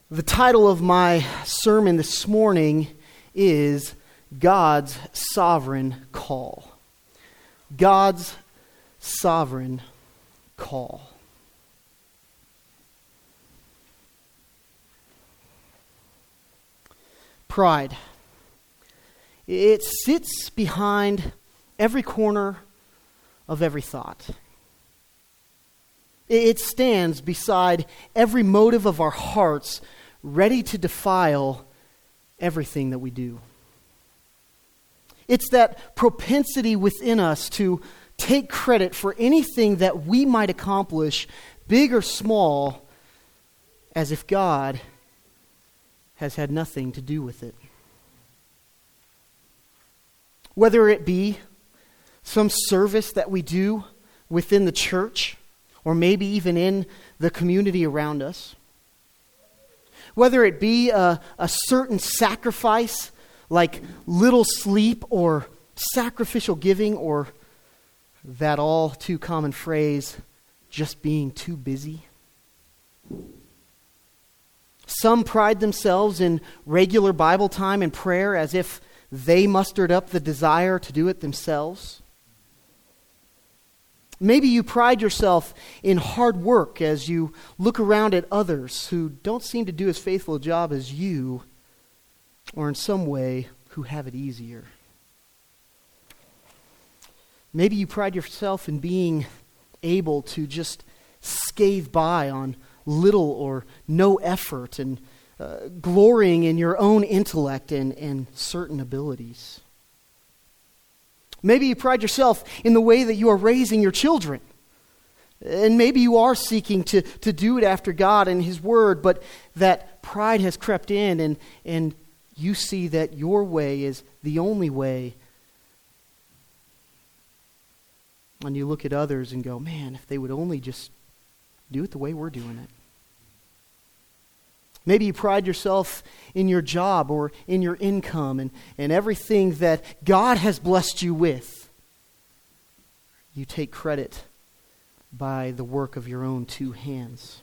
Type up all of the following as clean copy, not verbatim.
The title of my sermon this morning is God's Sovereign Call. God's Sovereign Call. Pride. It sits behind every corner of every thought. It stands beside every motive of our hearts, ready to defile everything that we do. It's that propensity within us to take credit for anything that we might accomplish, big or small, as if God has had nothing to do with it. Whether it be some service that we do within the church, or maybe even in the community around us. Whether it be a certain sacrifice, like little sleep or sacrificial giving, or that all too common phrase, just being too busy. Some pride themselves in regular Bible time and prayer as if they mustered up the desire to do it themselves. Maybe you pride yourself in hard work as you look around at others who don't seem to do as faithful a job as you, or in some way who have it easier. Maybe you pride yourself in being able to just scathe by on little or no effort and glorying in your own intellect and certain abilities. Maybe you pride yourself in the way that you are raising your children. And maybe you are seeking to do it after God and His Word, but that pride has crept in and you see that your way is the only way. And you look at others and go, man, if they would only just do it the way we're doing it. Maybe you pride yourself in your job or in your income and everything that God has blessed you with. You take credit by the work of your own two hands.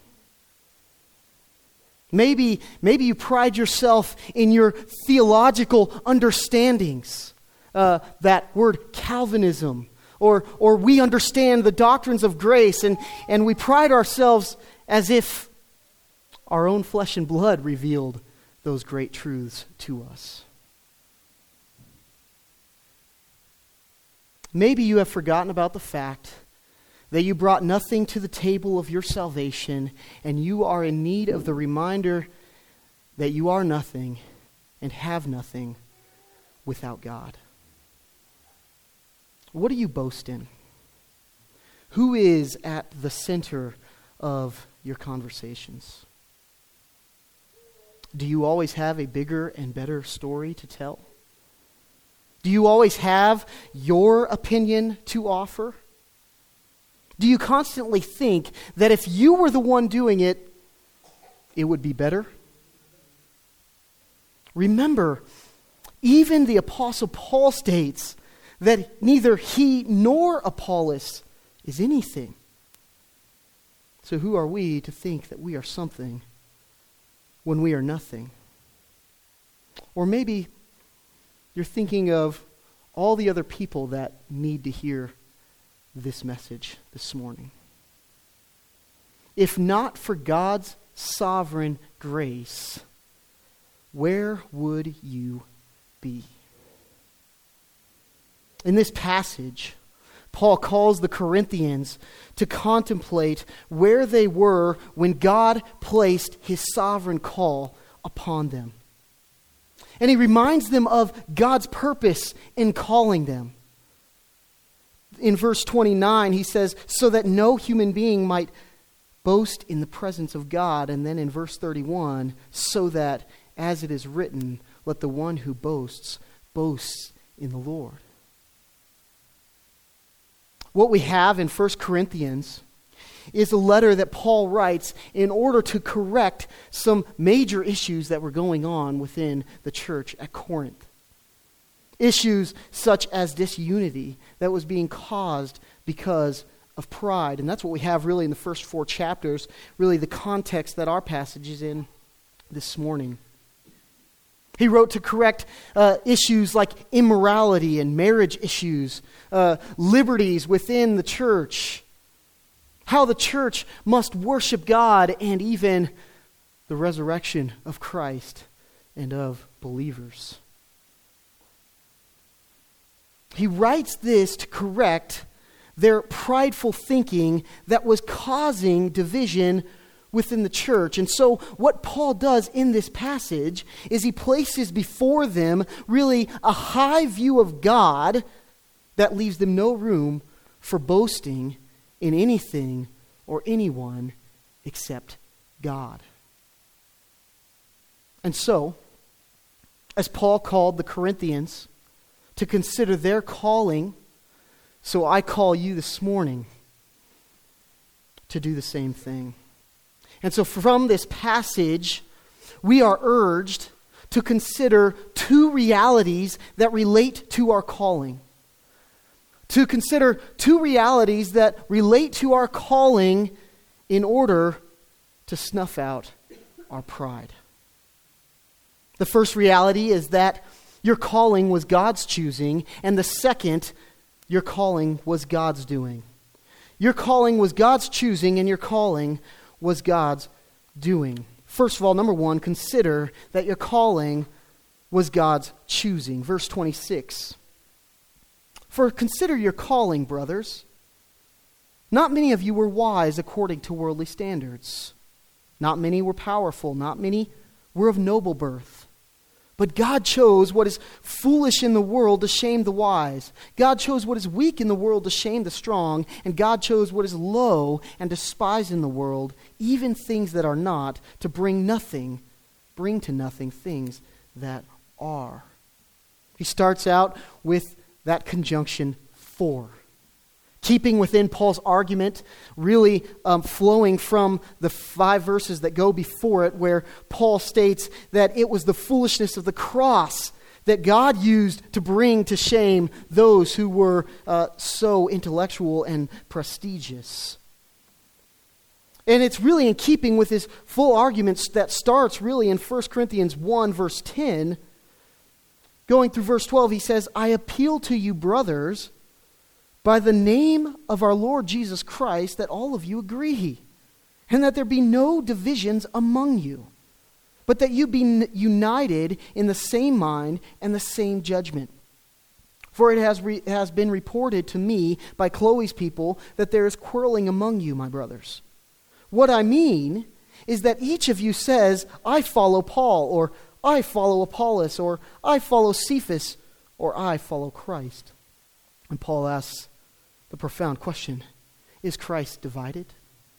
Maybe you pride yourself in your theological understandings. That word Calvinism. Or we understand the doctrines of grace and we pride ourselves as if our own flesh and blood revealed those great truths to us. Maybe you have forgotten about the fact that you brought nothing to the table of your salvation, and you are in need of the reminder that you are nothing and have nothing without God. What do you boast in? Who is at the center of your conversations? Do you always have a bigger and better story to tell? Do you always have your opinion to offer? Do you constantly think that if you were the one doing it, it would be better? Remember, even the Apostle Paul states that neither he nor Apollos is anything. So who are we to think that we are something when we are nothing? Or maybe you're thinking of all the other people that need to hear this message this morning. If not for God's sovereign grace, where would you be? In this passage, Paul calls the Corinthians to contemplate where they were when God placed His sovereign call upon them. And he reminds them of God's purpose in calling them. In verse 29, he says, so that no human being might boast in the presence of God. And then in verse 31, so that, as it is written, let the one who boasts, boasts in the Lord. What we have in 1 Corinthians is a letter that Paul writes in order to correct some major issues that were going on within the church at Corinth. Issues such as disunity that was being caused because of pride. And that's what we have really in the first 4 chapters, really the context that our passage is in this morning. He wrote to correct issues like immorality and marriage issues, liberties within the church, how the church must worship God, and even the resurrection of Christ and of believers. He writes this to correct their prideful thinking that was causing division within the church. And so what Paul does in this passage is he places before them really a high view of God that leaves them no room for boasting in anything or anyone except God. And so, as Paul called the Corinthians to consider their calling, so I call you this morning to do the same thing. And so from this passage, we are urged to consider two realities that relate to our calling. To consider two realities that relate to our calling in order to snuff out our pride. The first reality is that your calling was God's choosing, and the second, your calling was God's doing. Your calling was God's choosing, and your calling was God's doing. First of all, number one, consider that your calling was God's choosing. Verse 26. For consider your calling, brothers. Not many of you were wise according to worldly standards. Not many were powerful. Not many were of noble birth. But God chose what is foolish in the world to shame the wise. God chose what is weak in the world to shame the strong. And God chose what is low and despised in the world, even things that are not, to bring to nothing things that are. He starts out with that conjunction for. Keeping within Paul's argument, really flowing from the 5 verses that go before it, where Paul states that it was the foolishness of the cross that God used to bring to shame those who were so intellectual and prestigious. And it's really in keeping with his full arguments that starts really in 1 Corinthians 1, verse 10. Going through verse 12, he says, I appeal to you, brothers, by the name of our Lord Jesus Christ, that all of you agree, and that there be no divisions among you, but that you be united in the same mind and the same judgment. For it has been reported to me by Chloe's people that there is quarreling among you, my brothers. What I mean is that each of you says, I follow Paul, or I follow Apollos, or I follow Cephas, or I follow Christ. And Paul asks the profound question, is Christ divided?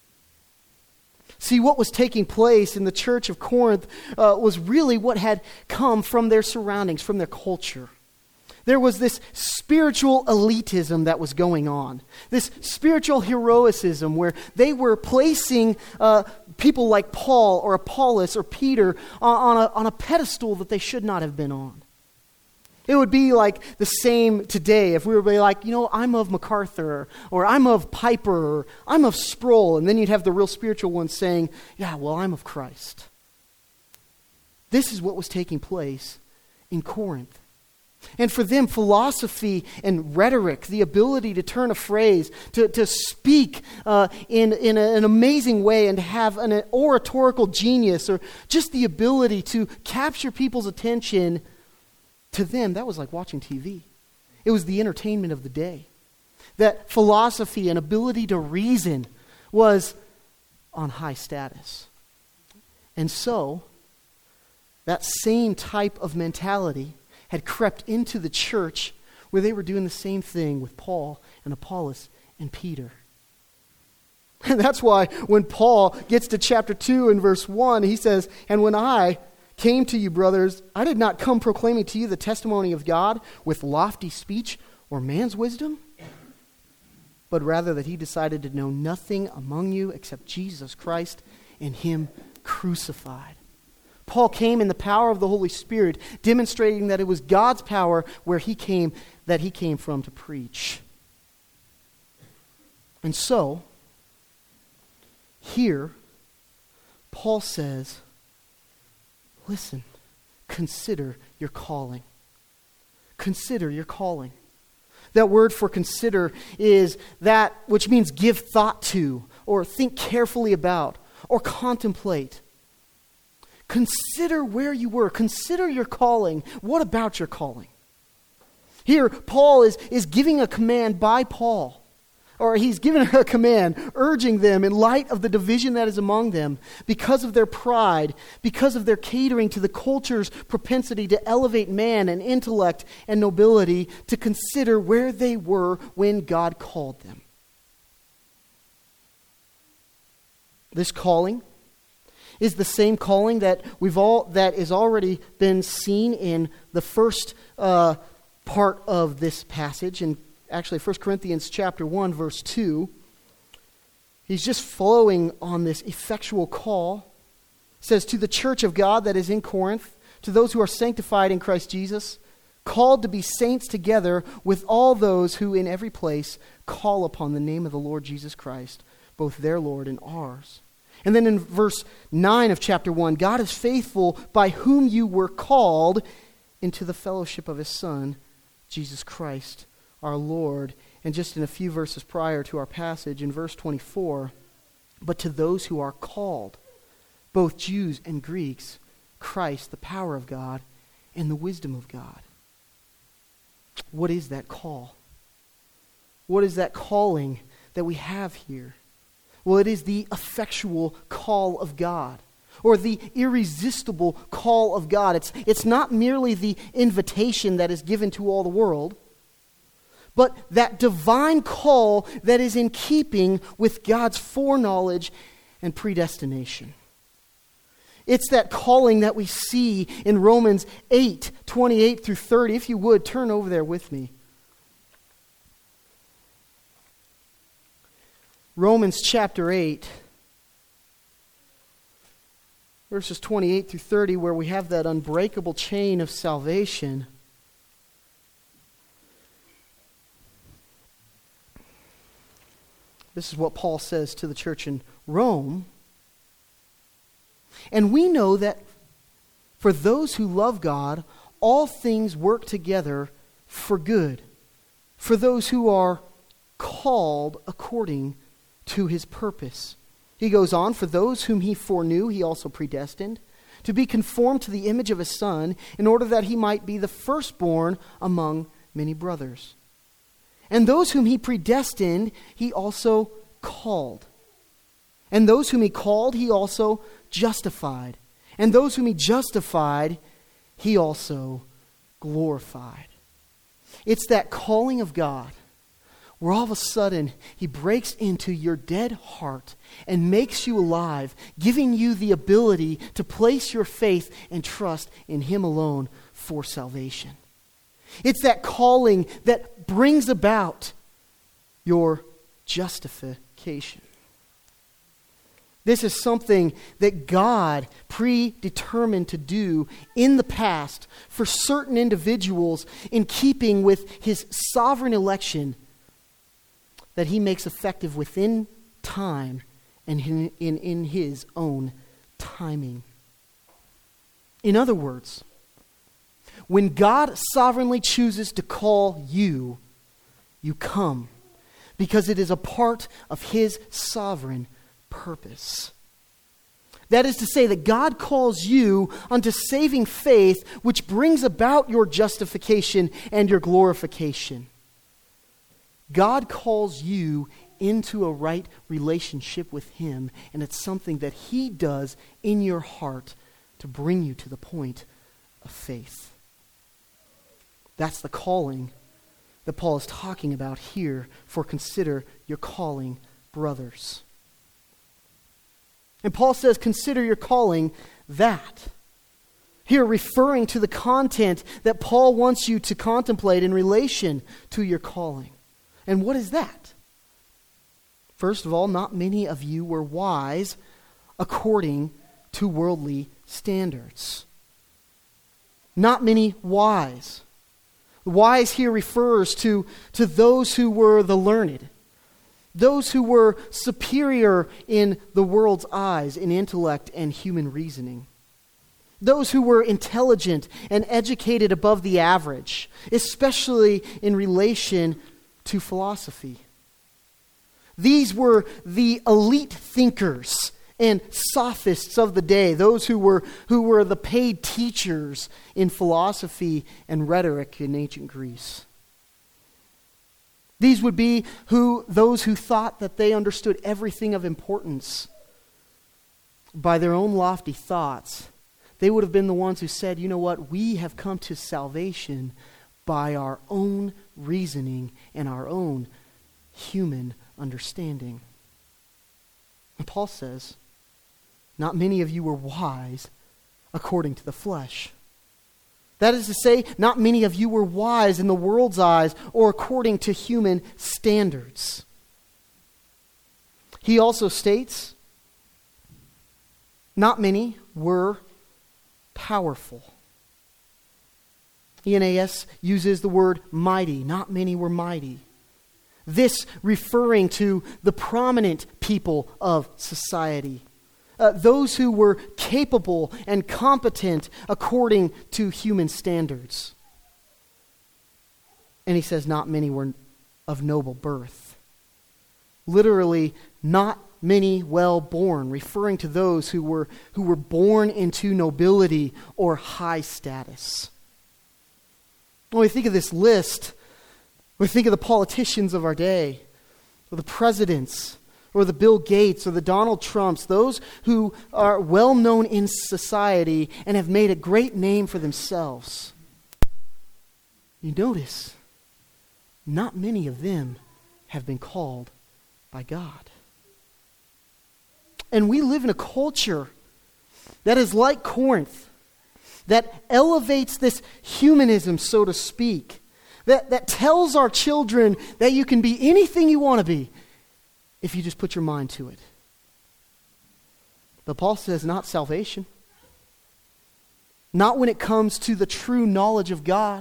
See, what was taking place in the church of Corinth was really what had come from their surroundings, from their culture. There was this spiritual elitism that was going on, this spiritual heroicism where they were placing people like Paul or Apollos or Peter on a pedestal that they should not have been on. It would be like the same today if we were like, I'm of MacArthur, or I'm of Piper, or I'm of Sproul, and then you'd have the real spiritual ones saying, I'm of Christ. This is what was taking place in Corinth. And for them, philosophy and rhetoric, the ability to turn a phrase, to speak in an amazing way and to have an oratorical genius, or just the ability to capture people's attention, to them, that was like watching TV. It was the entertainment of the day. That philosophy and ability to reason was on high status. And so, that same type of mentality had crept into the church where they were doing the same thing with Paul and Apollos and Peter. And that's why when Paul gets to chapter 2 and verse 1, he says, and when I came to you, brothers, I did not come proclaiming to you the testimony of God with lofty speech or man's wisdom, but rather that he decided to know nothing among you except Jesus Christ and him crucified. Paul came in the power of the Holy Spirit, demonstrating that it was God's power where he came from to preach. And so, here, Paul says, listen, consider your calling. Consider your calling. That word for consider is that which means give thought to, or think carefully about, or contemplate. Consider where you were. Consider your calling. What about your calling? Here, Paul is giving a command by Paul. Or he's given a command, urging them in light of the division that is among them, because of their pride, because of their catering to the culture's propensity to elevate man and intellect and nobility, to consider where they were when God called them. This calling is the same calling that that has already been seen in the first part of this passage, in actually 1 Corinthians chapter 1, verse 2. He's just flowing on this effectual call. It says, to the church of God that is in Corinth, to those who are sanctified in Christ Jesus, called to be saints together with all those who in every place call upon the name of the Lord Jesus Christ, both their Lord and ours. And then in verse 9 of chapter 1, God is faithful, by whom you were called into the fellowship of his Son, Jesus Christ, our Lord. And just in a few verses prior to our passage, in verse 24, but to those who are called, both Jews and Greeks, Christ, the power of God and the wisdom of God. What is that call? What is that calling that we have here? Well, it is the effectual call of God, or the irresistible call of God. It's not merely the invitation that is given to all the world, but that divine call that is in keeping with God's foreknowledge and predestination. It's that calling that we see in Romans 8, 28 through 30. If you would, turn over there with me. Romans chapter 8, verses 28 through 30, where we have that unbreakable chain of salvation. This is what Paul says to the church in Rome. And we know that for those who love God, all things work together for good, for those who are called according to his purpose. He goes on, for those whom he foreknew, he also predestined to be conformed to the image of his Son, in order that he might be the firstborn among many brothers. And those whom he predestined, he also called. And those whom he called, he also justified. And those whom he justified, he also glorified. It's that calling of God where all of a sudden he breaks into your dead heart and makes you alive, giving you the ability to place your faith and trust in him alone for salvation. It's that calling that brings about your justification. This is something that God predetermined to do in the past for certain individuals in keeping with his sovereign election that he makes effective within time and in his own timing. In other words, when God sovereignly chooses to call you, you come, because it is a part of his sovereign purpose. That is to say that God calls you unto saving faith, which brings about your justification and your glorification. God calls you into a right relationship with him, and it's something that he does in your heart to bring you to the point of faith. That's the calling that Paul is talking about here, for consider your calling, brothers. And Paul says, consider your calling that. Here, referring to the content that Paul wants you to contemplate in relation to your calling. And what is that? First of all, not many of you were wise according to worldly standards. Not many wise. Wise here refers to those who were the learned, those who were superior in the world's eyes in intellect and human reasoning. those who were intelligent and educated above the average, especially in relation to philosophy. These were the elite thinkers and sophists of the day, those who were the paid teachers in philosophy and rhetoric in ancient Greece. These would be those who thought that they understood everything of importance by their own lofty thoughts. They would have been the ones who said, you know what, we have come to salvation by our own reasoning and our own human understanding. And Paul says, not many of you were wise according to the flesh. That is to say, not many of you were wise in the world's eyes or according to human standards. He also states, not many were powerful. ENAS uses the word mighty. Not many were mighty. This referring to the prominent people of society. Those who were capable and competent according to human standards. And he says not many were of noble birth. Literally, not many well-born, referring to those who were born into nobility or high status. When we think of this list, we think of the politicians of our day, or the presidents, or the Bill Gates, or the Donald Trumps, those who are well known in society and have made a great name for themselves. You notice, not many of them have been called by God. And we live in a culture that is like Corinth, that elevates this humanism, so to speak, that tells our children that you can be anything you want to be if you just put your mind to it. But Paul says not salvation. Not when it comes to the true knowledge of God.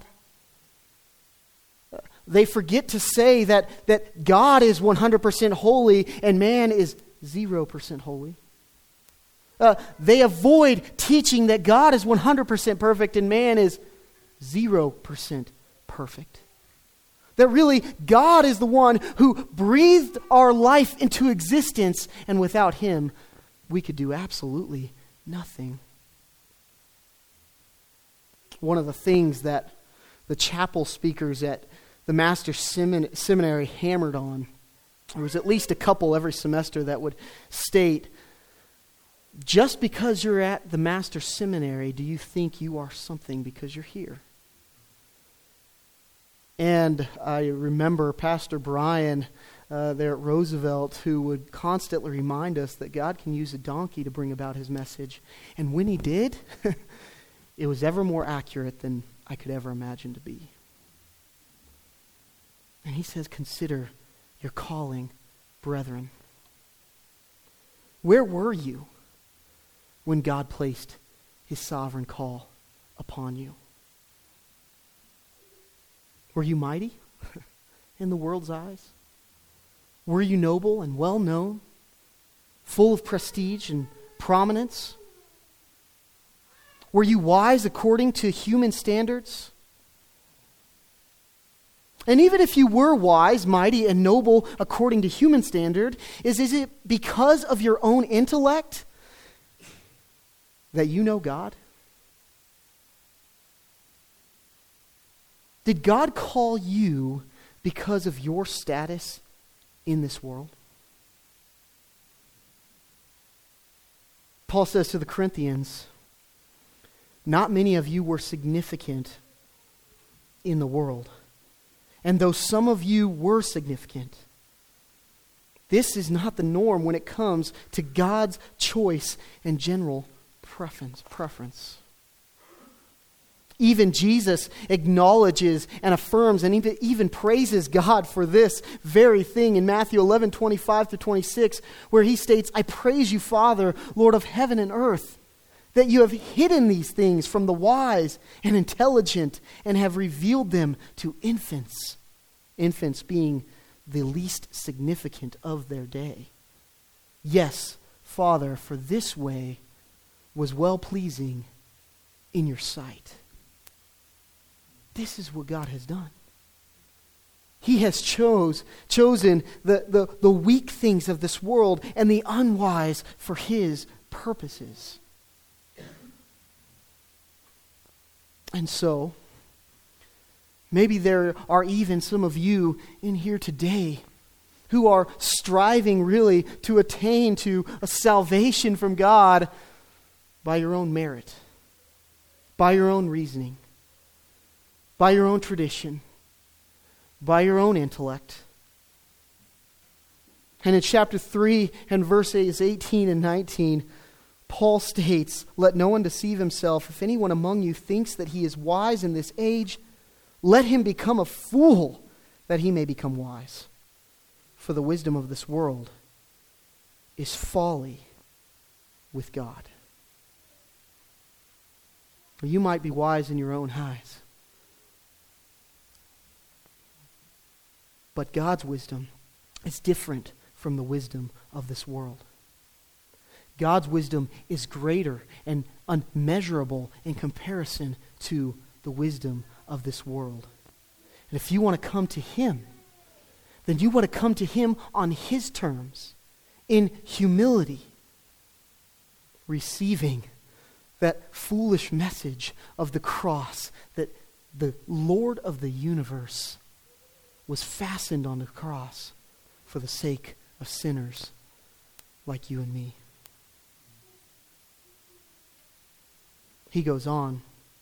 They forget to say that God is 100% holy and man is 0% holy. They avoid teaching that God is 100% perfect and man is 0% perfect. That really God is the one who breathed our life into existence, and without Him, we could do absolutely nothing. One of the things that the chapel speakers at the Master's Seminary hammered on, there was at least a couple every semester that would state, just because you're at the Master's Seminary, do you think you are something because you're here? And I remember Pastor Brian there at Roosevelt, who would constantly remind us that God can use a donkey to bring about His message. And when He did, it was ever more accurate than I could ever imagine to be. And he says, consider your calling, brethren. Where were you when God placed His sovereign call upon you? Were you mighty in the world's eyes? Were you noble and well-known, full of prestige and prominence? Were you wise according to human standards? And even if you were wise, mighty, and noble according to human standard, is it because of your own intellect that you know God? Did God call you because of your status in this world? Paul says to the Corinthians, not many of you were significant in the world. And though some of you were significant, this is not the norm when it comes to God's choice and general preference. Even Jesus acknowledges and affirms and even praises God for this very thing in Matthew 11:25-26, where He states, I praise you, Father, Lord of heaven and earth, that you have hidden these things from the wise and intelligent and have revealed them to infants. Infants being the least significant of their day. Yes, Father, for this way was well-pleasing in your sight. This is what God has done. He has chosen the weak things of this world and the unwise for His purposes. And so, maybe there are even some of you in here today who are striving really to attain to a salvation from God by your own merit, by your own reasoning, by your own tradition, by your own intellect. And in chapter 3 and verses 18 and 19, Paul states, "Let no one deceive himself. If anyone among you thinks that he is wise in this age, let him become a fool, that he may become wise. For the wisdom of this world is folly with God." You might be wise in your own eyes, but God's wisdom is different from the wisdom of this world. God's wisdom is greater and unmeasurable in comparison to the wisdom of this world. And if you want to come to Him, then you want to come to Him on His terms, in humility, receiving that foolish message of the cross, that the Lord of the universe was fastened on the cross for the sake of sinners like you and me. He goes on.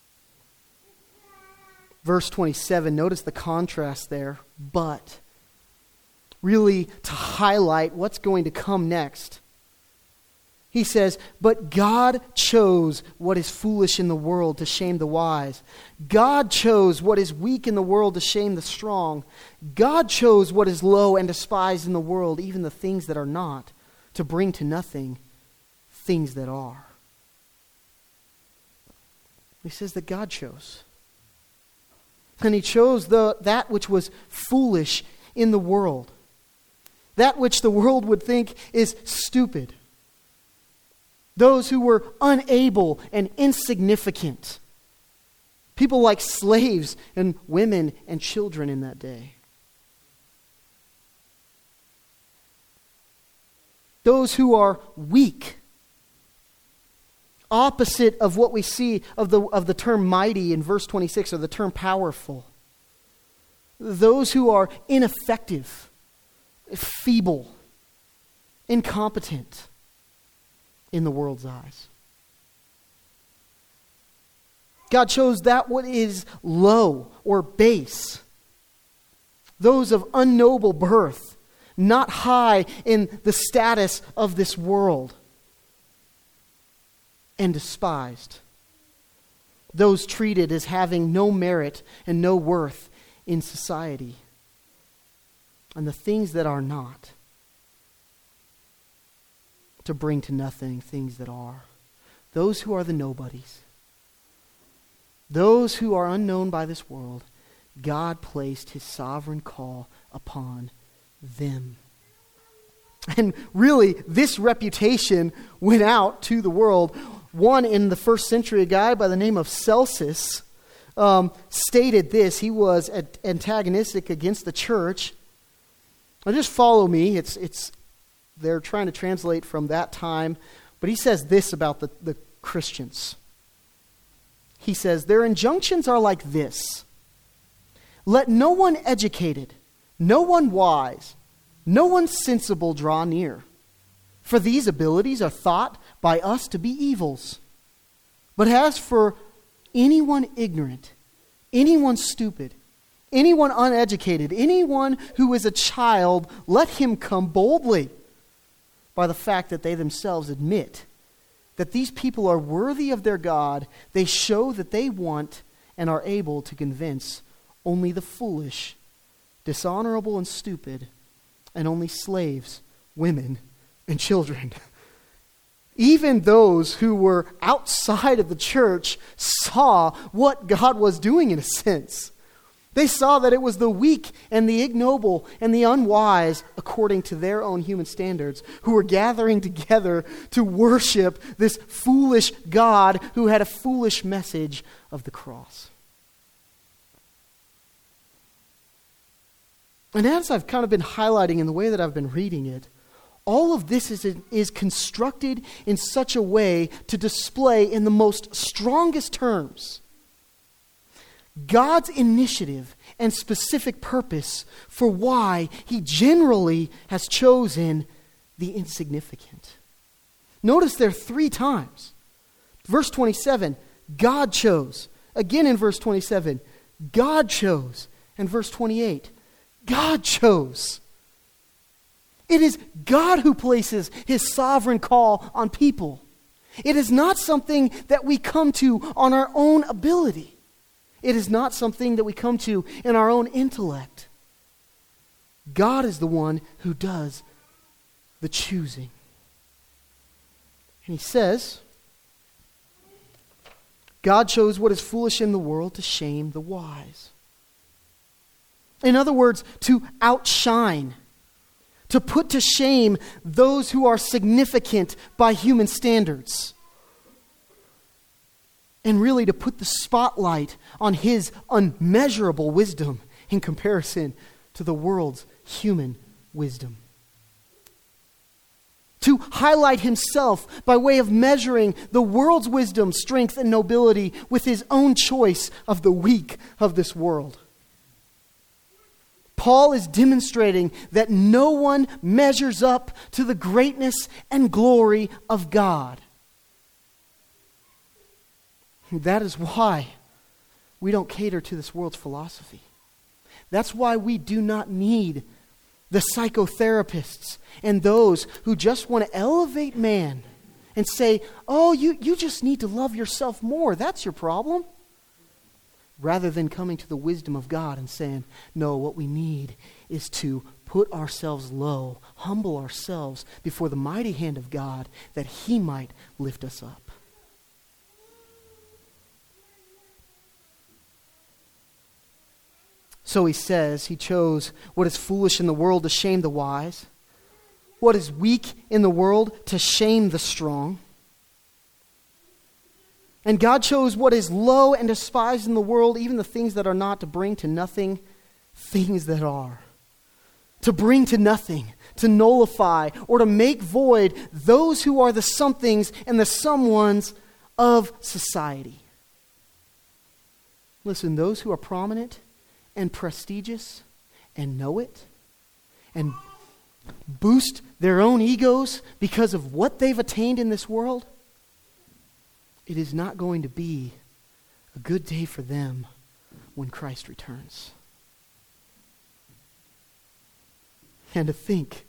Verse 27, notice the contrast there, but really to highlight what's going to come next. He says, "But God chose what is foolish in the world to shame the wise. God chose what is weak in the world to shame the strong. God chose what is low and despised in the world, even the things that are not, to bring to nothing things that are." He says that God chose. And He chose that which was foolish in the world. That which the world would think is stupid. Those who were unable and insignificant. People like slaves and women and children in that day. Those who are weak. Opposite of what we see of the term mighty in verse 26, or the term powerful. Those who are ineffective, feeble, incompetent in the world's eyes. God chose that what is low or base. Those of unnoble birth, not high in the status of this world, and despised. Those treated as having no merit and no worth in society. And the things that are not, to bring to nothing things that are. Those who are the nobodies. Those who are unknown by this world, God placed His sovereign call upon them. And really, this reputation went out to the world. One in the first century, a guy by the name of Celsus, stated this. He was antagonistic against the church. Now just follow me. They're trying to translate from that time. But he says this about the Christians. He says, "Their injunctions are like this. Let no one educated, no one wise, no one sensible draw near. For these abilities are thought by us to be evils. But as for anyone ignorant, anyone stupid, anyone uneducated, anyone who is a child, let him come boldly." By the fact that they themselves admit that these people are worthy of their God, they show that they want and are able to convince only the foolish, dishonorable and stupid, and only slaves, women, and children. Even those who were outside of the church saw what God was doing in a sense. They saw that it was the weak and the ignoble and the unwise, according to their own human standards, who were gathering together to worship this foolish God who had a foolish message of the cross. And as I've kind of been highlighting in the way that I've been reading it, all of this is constructed in such a way to display in the most strongest terms God's initiative and specific purpose for why he generally has chosen the insignificant. Notice there 3 times. Verse 27, God chose. Again in verse 27, God chose. And verse 28, God chose. It is God who places his sovereign call on people. It is not something that we come to on our own ability. It is not something that we come to in our own intellect. God is the one who does the choosing. And he says, God chose what is foolish in the world to shame the wise. In other words, to outshine, to put to shame those who are significant by human standards. And really to put the spotlight on his unmeasurable wisdom in comparison to the world's human wisdom. To highlight himself by way of measuring the world's wisdom, strength, and nobility with his own choice of the weak of this world. Paul is demonstrating that no one measures up to the greatness and glory of God. That is why we don't cater to this world's philosophy. That's why we do not need the psychotherapists and those who just want to elevate man and say, oh, you just need to love yourself more. That's your problem. Rather than coming to the wisdom of God and saying, no, what we need is to put ourselves low, humble ourselves before the mighty hand of God that he might lift us up. So he says he chose what is foolish in the world to shame the wise, what is weak in the world to shame the strong. And God chose what is low and despised in the world, even the things that are not, to bring to nothing things that are. To bring to nothing, to nullify, or to make void those who are the somethings and the someones of society. Listen, those who are prominent and prestigious and know it and boost their own egos because of what they've attained in this world, it is not going to be a good day for them when Christ returns. And to think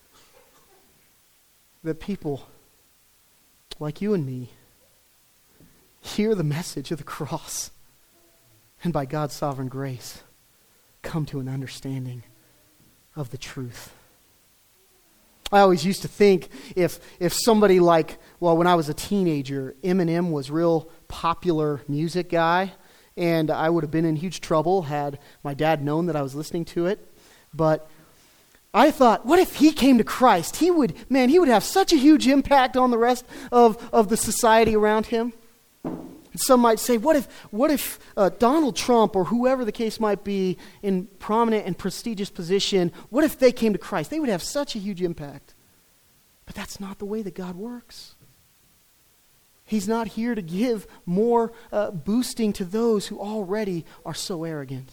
that people like you and me hear the message of the cross and by God's sovereign grace come to an understanding of the truth. I always used to think if somebody like, well, when I was a teenager, Eminem was real popular music guy, and I would have been in huge trouble had my dad known that I was listening to it. But I thought, what if he came to Christ? He would have such a huge impact on the rest of the society around him. Some might say, what if Donald Trump or whoever the case might be in prominent and prestigious position, what if they came to Christ? They would have such a huge impact. But that's not the way that God works. He's not here to give more boosting to those who already are so arrogant.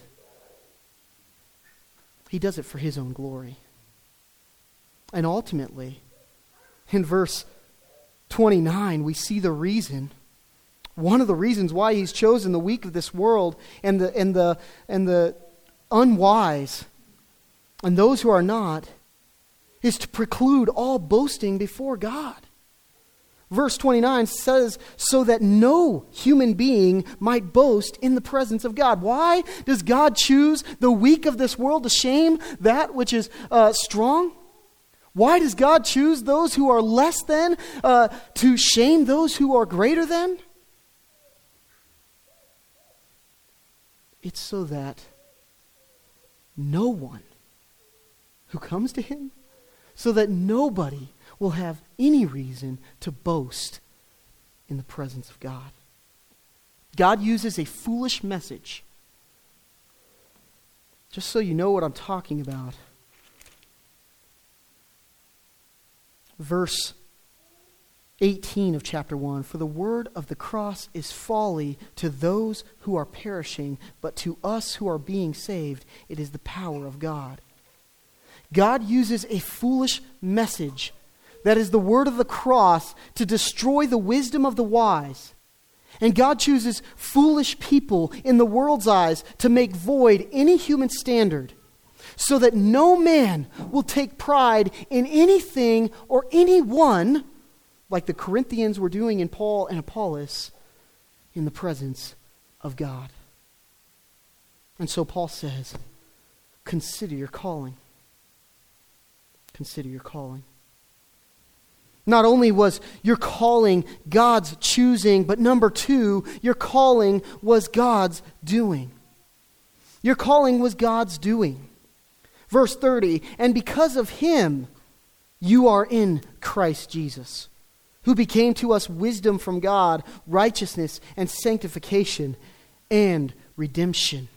He does it for his own glory. And ultimately, in verse 29, we see the reason. One of the reasons why he's chosen the weak of this world and the unwise and those who are not is to preclude all boasting before God. Verse 29 says, so that no human being might boast in the presence of God. Why does God choose the weak of this world to shame that which is strong? Why does God choose those who are less than to shame those who are greater than? It's so that no one who comes to him, so that nobody will have any reason to boast in the presence of God. God uses a foolish message. Just so you know what I'm talking about. Verse 18 of chapter 1, "For the word of the cross is folly to those who are perishing, but to us who are being saved, it is the power of God." God uses a foolish message, that is the word of the cross, to destroy the wisdom of the wise. And God chooses foolish people in the world's eyes to make void any human standard, so that no man will take pride in anything or anyone, like the Corinthians were doing in Paul and Apollos, in the presence of God. And so Paul says, consider your calling. Consider your calling. Not only was your calling God's choosing, but number two, your calling was God's doing. Your calling was God's doing. Verse 30, "And because of him, you are in Christ Jesus, who became to us wisdom from God, righteousness and sanctification and redemption."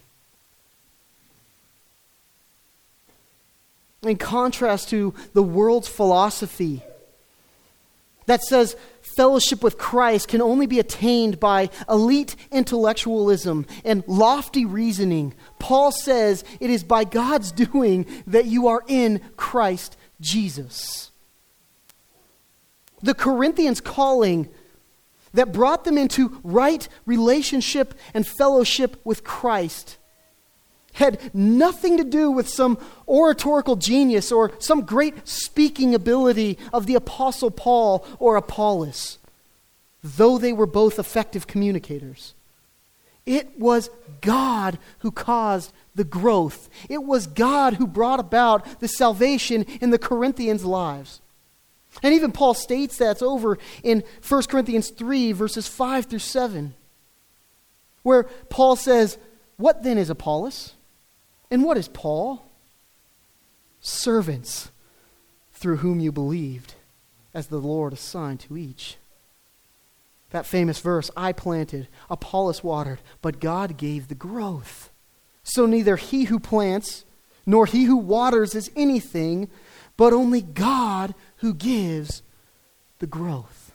In contrast to the world's philosophy that says fellowship with Christ can only be attained by elite intellectualism and lofty reasoning, Paul says it is by God's doing that you are in Christ Jesus. The Corinthians' calling that brought them into right relationship and fellowship with Christ had nothing to do with some oratorical genius or some great speaking ability of the Apostle Paul or Apollos, though they were both effective communicators. It was God who caused the growth. It was God who brought about the salvation in the Corinthians' lives. And even Paul states that over in 1 Corinthians 3, verses 5 through 7, where Paul says, "What then is Apollos? And what is Paul? Servants through whom you believed, as the Lord assigned to each." That famous verse, "I planted, Apollos watered, but God gave the growth. So neither he who plants nor he who waters is anything, but only God who gives the growth."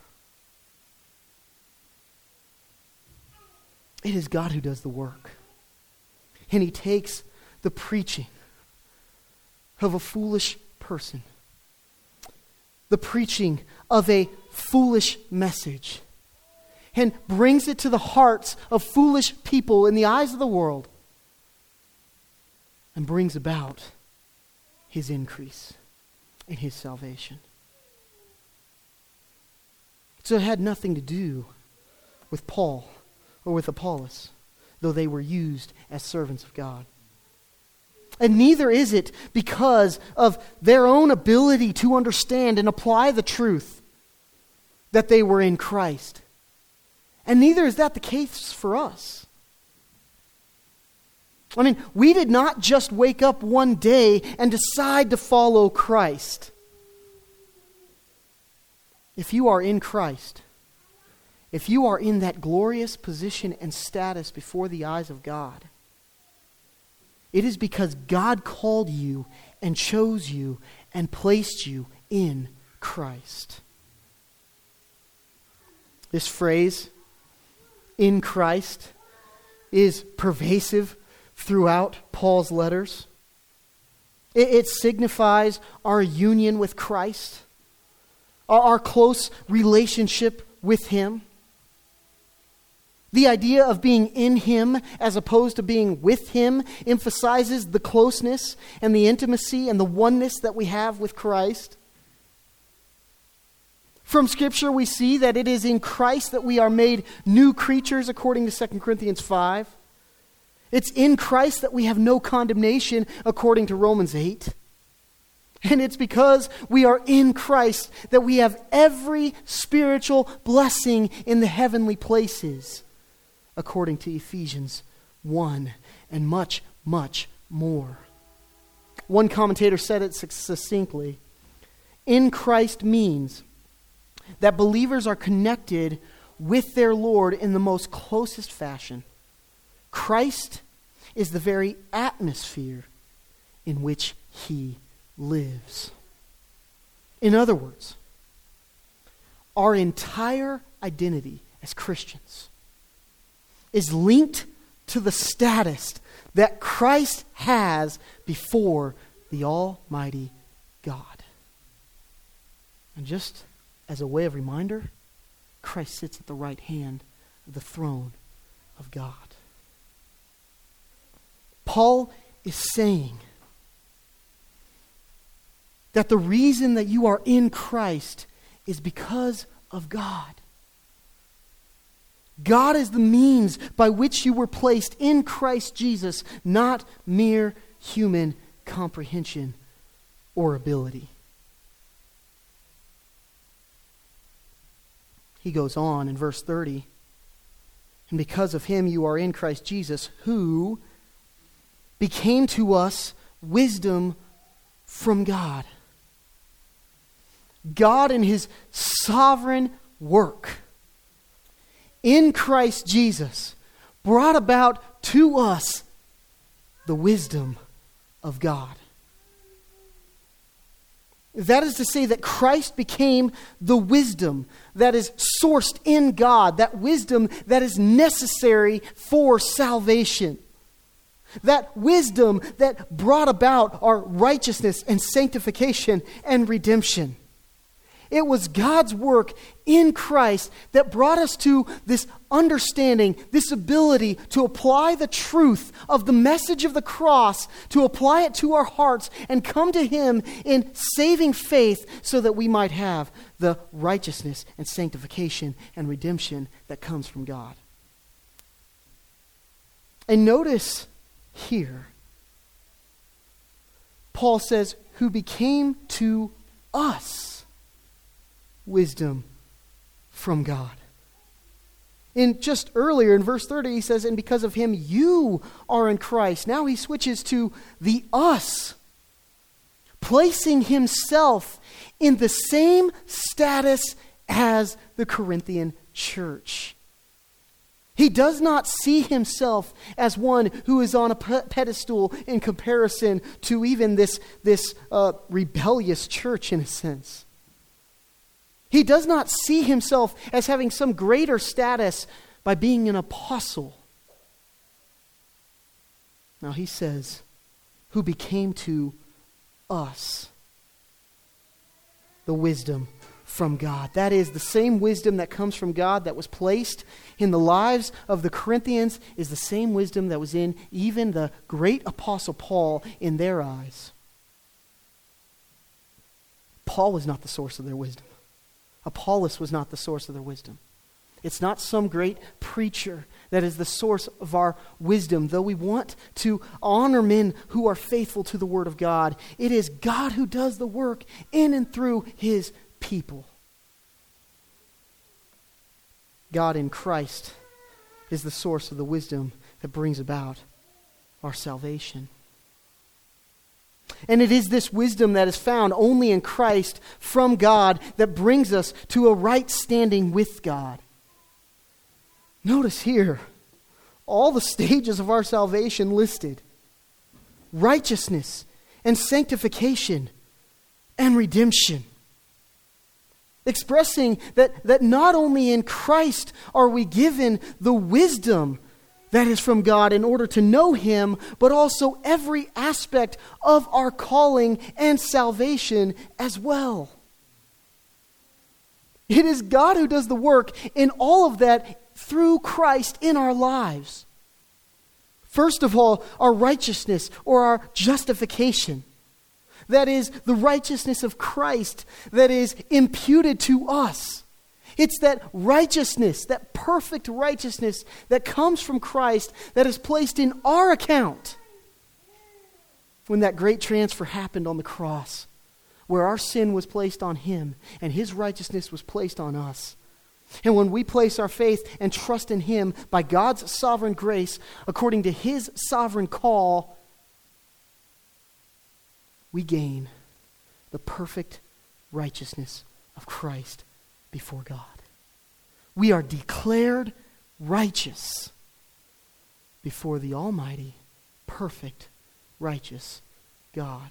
It is God who does the work. And he takes the preaching of a foolish person, the preaching of a foolish message, and brings it to the hearts of foolish people in the eyes of the world, and brings about his increase and his salvation. So it had nothing to do with Paul or with Apollos, though they were used as servants of God. And neither is it because of their own ability to understand and apply the truth that they were in Christ. And neither is that the case for us. I mean, we did not just wake up one day and decide to follow Christ. If you are in Christ, if you are in that glorious position and status before the eyes of God, it is because God called you and chose you and placed you in Christ. This phrase, "in Christ," is pervasive throughout Paul's letters. It signifies our union with Christ, our close relationship with Him. The idea of being in Him as opposed to being with Him emphasizes the closeness and the intimacy and the oneness that we have with Christ. From Scripture we see that it is in Christ that we are made new creatures according to 2 Corinthians 5. It's in Christ that we have no condemnation according to Romans 8. And it's because we are in Christ that we have every spiritual blessing in the heavenly places, according to Ephesians 1, and much, much more. One commentator said it succinctly. In Christ means that believers are connected with their Lord in the most closest fashion. Christ is the very atmosphere in which he lives. In other words, our entire identity as Christians is linked to the status that Christ has before the Almighty God. And just as a way of reminder, Christ sits at the right hand of the throne of God. Paul is saying that the reason that you are in Christ is because of God. God is the means by which you were placed in Christ Jesus, not mere human comprehension or ability. He goes on in verse 30, and because of him you are in Christ Jesus, who became to us wisdom from God. God in his sovereign work in Christ Jesus brought about to us the wisdom of God. That is to say that Christ became the wisdom that is sourced in God, that wisdom that is necessary for salvation. That wisdom that brought about our righteousness and sanctification and redemption. It was God's work in Christ that brought us to this understanding, this ability to apply the truth of the message of the cross, to apply it to our hearts and come to him in saving faith so that we might have the righteousness and sanctification and redemption that comes from God. And notice here, Paul says, who became to us wisdom from God. In just earlier in verse 30, he says, and because of him you are in Christ. Now he switches to the us, placing himself in the same status as the Corinthian church. He does not see himself as one who is on a pedestal in comparison to even this rebellious church in a sense. He does not see himself as having some greater status by being an apostle. Now he says, who became to us the wisdom from God. That is, the same wisdom that comes from God that was placed in the lives of the Corinthians is the same wisdom that was in even the great apostle Paul in their eyes. Paul was not the source of their wisdom. Apollos was not the source of their wisdom. It's not some great preacher that is the source of our wisdom. Though we want to honor men who are faithful to the Word of God, it is God who does the work in and through his people. God in Christ is the source of the wisdom that brings about our salvation. And it is this wisdom that is found only in Christ from God that brings us to a right standing with God. Notice here, all the stages of our salvation listed. Righteousness and sanctification and redemption. Expressing that not only in Christ are we given the wisdom that is from God in order to know him, but also every aspect of our calling and salvation as well. It is God who does the work in all of that through Christ in our lives. First of all, our righteousness or our justification. That is the righteousness of Christ that is imputed to us. It's that righteousness, that perfect righteousness that comes from Christ that is placed in our account when that great transfer happened on the cross, where our sin was placed on him and his righteousness was placed on us. And when we place our faith and trust in him by God's sovereign grace, according to his sovereign call, we gain the perfect righteousness of Christ before God. We are declared righteous before the almighty, perfect, righteous God.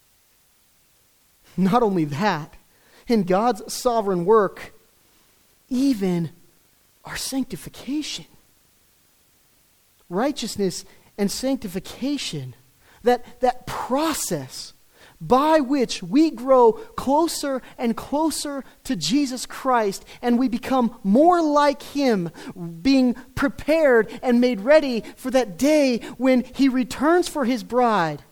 Not only that, in God's sovereign work, even our sanctification, righteousness and sanctification, that process by which we grow closer and closer to Jesus Christ and we become more like Him, being prepared and made ready for that day when He returns for His bride.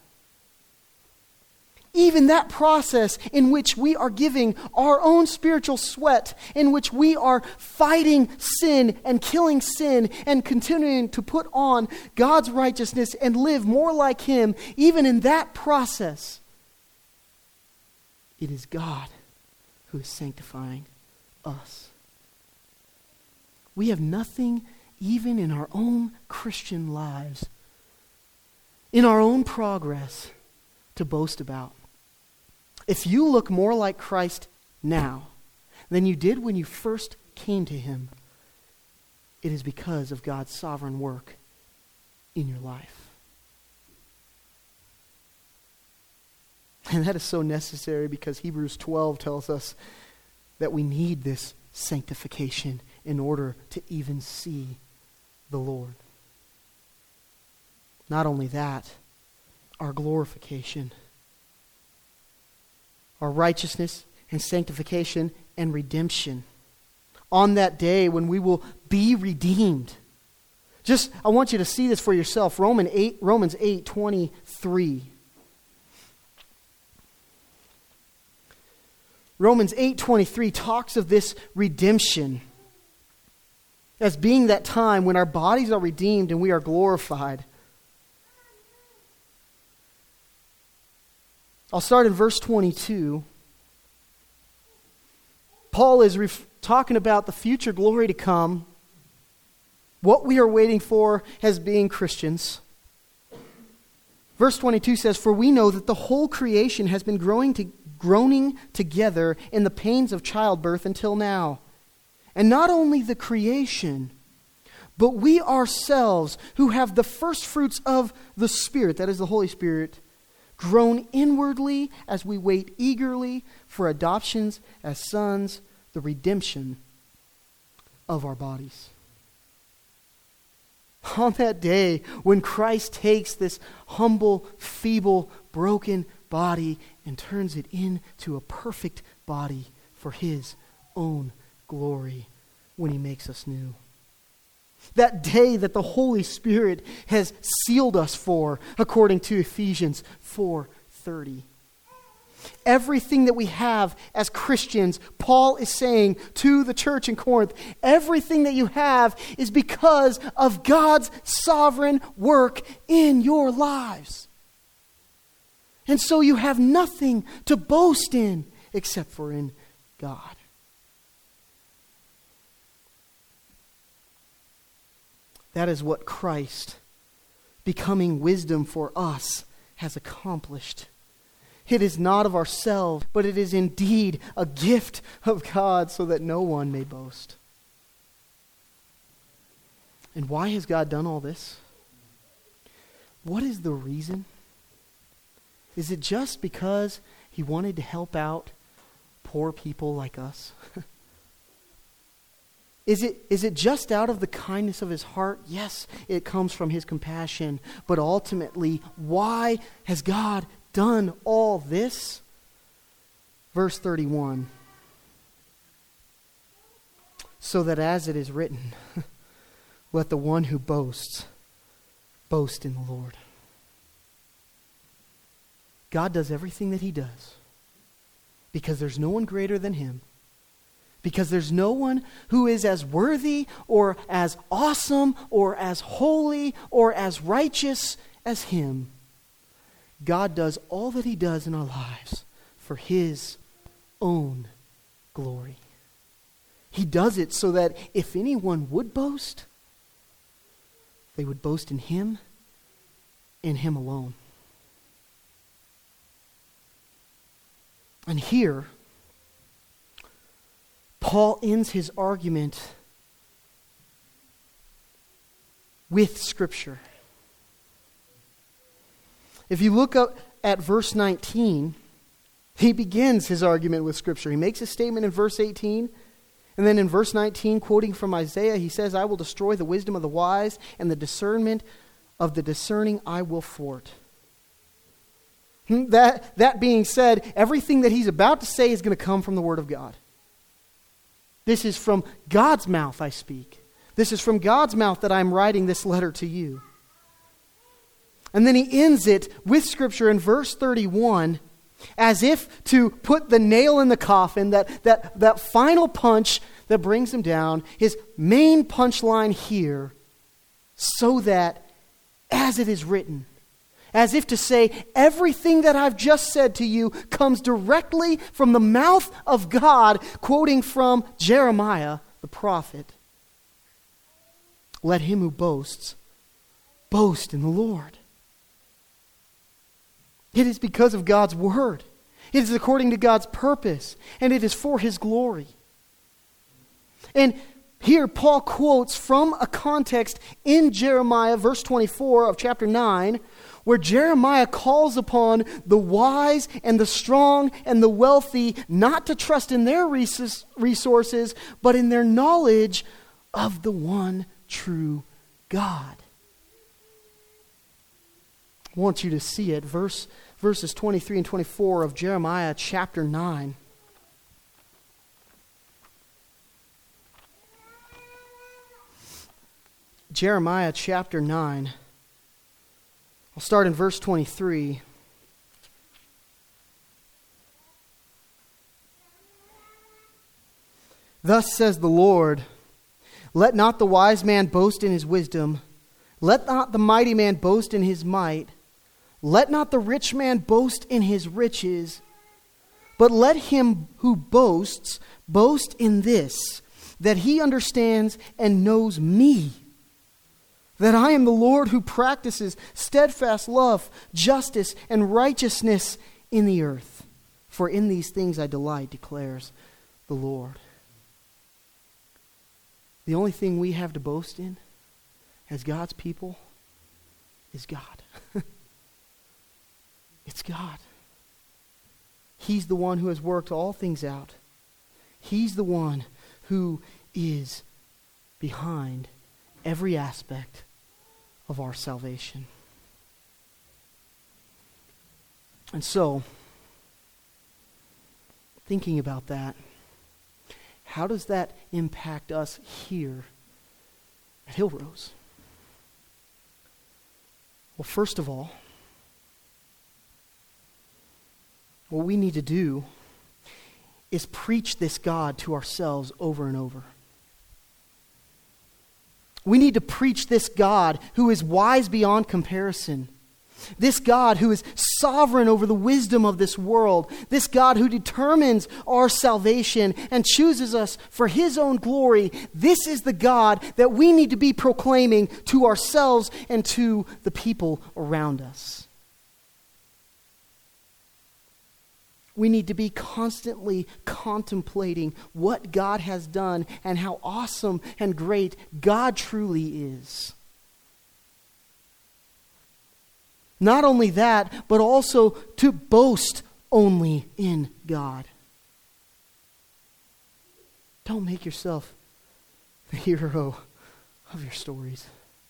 Even that process in which we are giving our own spiritual sweat, in which we are fighting sin and killing sin and continuing to put on God's righteousness and live more like Him, even in that process, it is God who is sanctifying us. We have nothing, even in our own Christian lives, in our own progress, to boast about. If you look more like Christ now than you did when you first came to Him, it is because of God's sovereign work in your life. And that is so necessary because Hebrews 12 tells us that we need this sanctification in order to even see the Lord. Not only that, our glorification, our righteousness and sanctification and redemption. On that day when we will be redeemed. I want you to see this for yourself. Romans 8:23. Romans 8:23 talks of this redemption as being that time when our bodies are redeemed and we are glorified. I'll start in verse 22. Paul is talking about the future glory to come, what we are waiting for as being Christians. Verse 22 says, "For we know that the whole creation has been groaning together in the pains of childbirth until now. And not only the creation, but we ourselves who have the first fruits of the Spirit," that is the Holy Spirit, "groan inwardly as we wait eagerly for adoptions as sons, the redemption of our bodies." On that day when Christ takes this humble, feeble, broken body and turns it into a perfect body for His own glory when He makes us new. That day that the Holy Spirit has sealed us for, according to Ephesians 4:30. Everything that we have as Christians, Paul is saying to the church in Corinth, everything that you have is because of God's sovereign work in your lives. And so you have nothing to boast in except for in God. That is what Christ, becoming wisdom for us, has accomplished. It is not of ourselves, but it is indeed a gift of God so that no one may boast. And why has God done all this? What is the reason? Is it just because He wanted to help out poor people like us? Is it just out of the kindness of His heart? Yes, it comes from His compassion. But ultimately, why has God done all this? Verse 31. "So that as it is written, let the one who boasts, boast in the Lord." God does everything that He does because there's no one greater than Him. Because there's no one who is as worthy or as awesome or as holy or as righteous as Him. God does all that He does in our lives for His own glory. He does it so that if anyone would boast, they would boast in Him and Him alone. And here, Paul ends his argument with Scripture. If you look up at verse 19, he begins his argument with Scripture. He makes a statement in verse 18, and then in verse 19, quoting from Isaiah, he says, "I will destroy the wisdom of the wise, and the discernment of the discerning I will thwart." That being said, everything that he's about to say is going to come from the Word of God. This is from God's mouth I speak. This is from God's mouth that I'm writing this letter to you. And then he ends it with Scripture in verse 31, as if to put the nail in the coffin, that final punch that brings him down, his main punchline here, so that, as it is written, as if to say, everything that I've just said to you comes directly from the mouth of God, quoting from Jeremiah the prophet. Let him who boasts, boast in the Lord. It is because of God's word. It is according to God's purpose, and it is for His glory. And here Paul quotes from a context in Jeremiah, verse 24 of chapter 9, where Jeremiah calls upon the wise and the strong and the wealthy not to trust in their resources, but in their knowledge of the one true God. I want you to see it. Verses 23 and 24 of Jeremiah chapter 9. Jeremiah chapter 9. I'll start in verse 23. Thus says the Lord, let not the wise man boast in his wisdom, let not the mighty man boast in his might, let not the rich man boast in his riches, but let him who boasts boast in this, that he understands and knows me, that I am the Lord who practices steadfast love, justice, and righteousness in the earth. For in these things I delight, declares the Lord. The only thing we have to boast in as God's people is God. It's God. He's the one who has worked all things out. He's the one who is behind every aspect of our salvation. And so, thinking about that, how does that impact us here at Hillrose? Well, first of all, what we need to do is preach this God to ourselves over and over. We need to preach this God who is wise beyond comparison. This God who is sovereign over the wisdom of this world. This God who determines our salvation and chooses us for His own glory. This is the God that we need to be proclaiming to ourselves and to the people around us. We need to be constantly contemplating what God has done and how awesome and great God truly is. Not only that, but also to boast only in God. Don't make yourself the hero of your stories.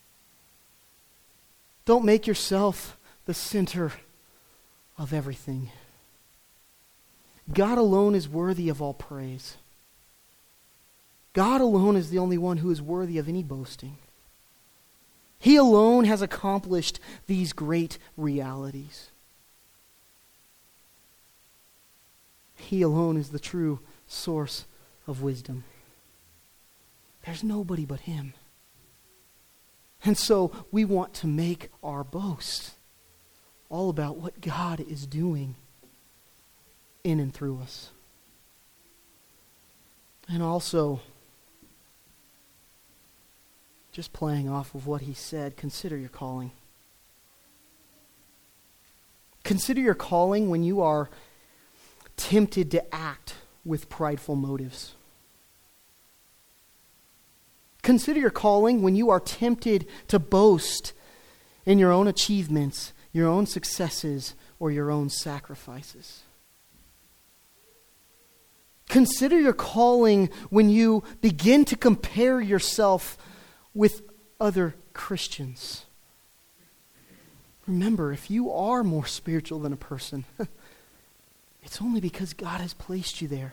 Don't make yourself the center of everything. God alone is worthy of all praise. God alone is the only one who is worthy of any boasting. He alone has accomplished these great realities. He alone is the true source of wisdom. There's nobody but Him. And so we want to make our boast all about what God is doing in and through us. And also, just playing off of what he said, consider your calling. Consider your calling when you are tempted to act with prideful motives. Consider your calling when you are tempted to boast in your own achievements, your own successes, or your own sacrifices. Consider your calling when you begin to compare yourself with other Christians. Remember, if you are more spiritual than a person, it's only because God has placed you there.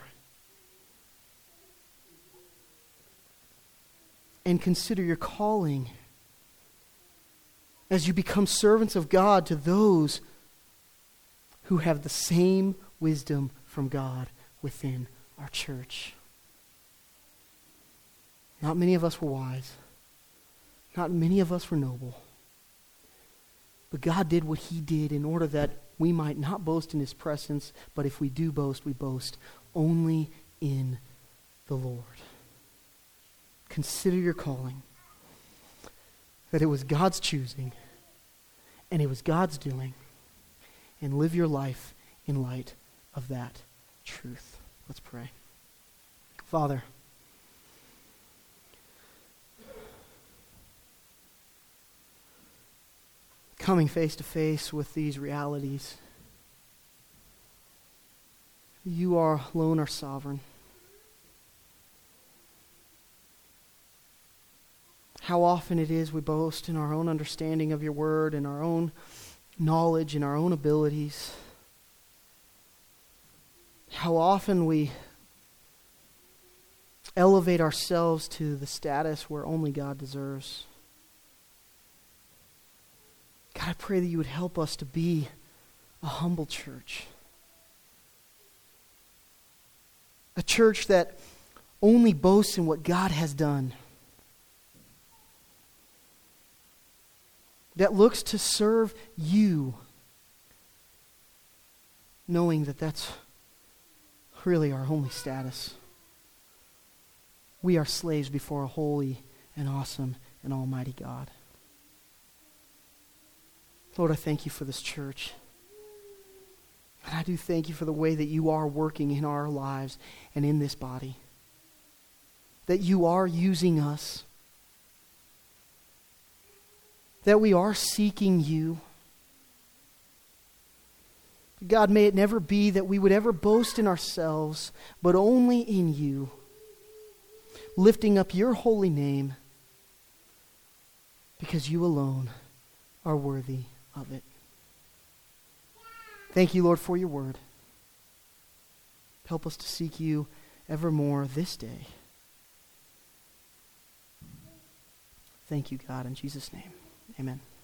And consider your calling as you become servants of God to those who have the same wisdom from God within our church. Not many of us were wise. Not many of us were noble. But God did what He did in order that we might not boast in His presence, but if we do boast, we boast only in the Lord. Consider your calling. That it was God's choosing, and it was God's doing, and live your life in light of that truth. Let's pray. Father, coming face to face with these realities, you are alone are sovereign. How often it is we boast in our own understanding of your word and our own knowledge and our own abilities. How often we elevate ourselves to the status where only God deserves. God, I pray that you would help us to be a humble church. A church that only boasts in what God has done. That looks to serve you, knowing that that's really our only status. We are slaves before a holy and awesome and almighty God. Lord, I thank you for this church. And I do thank you for the way that you are working in our lives and in this body. That you are using us. That we are seeking you. God, may it never be that we would ever boast in ourselves, but only in you, lifting up your holy name, because you alone are worthy of it. Thank you, Lord, for your word. Help us to seek you evermore this day. Thank you, God, in Jesus' name. Amen.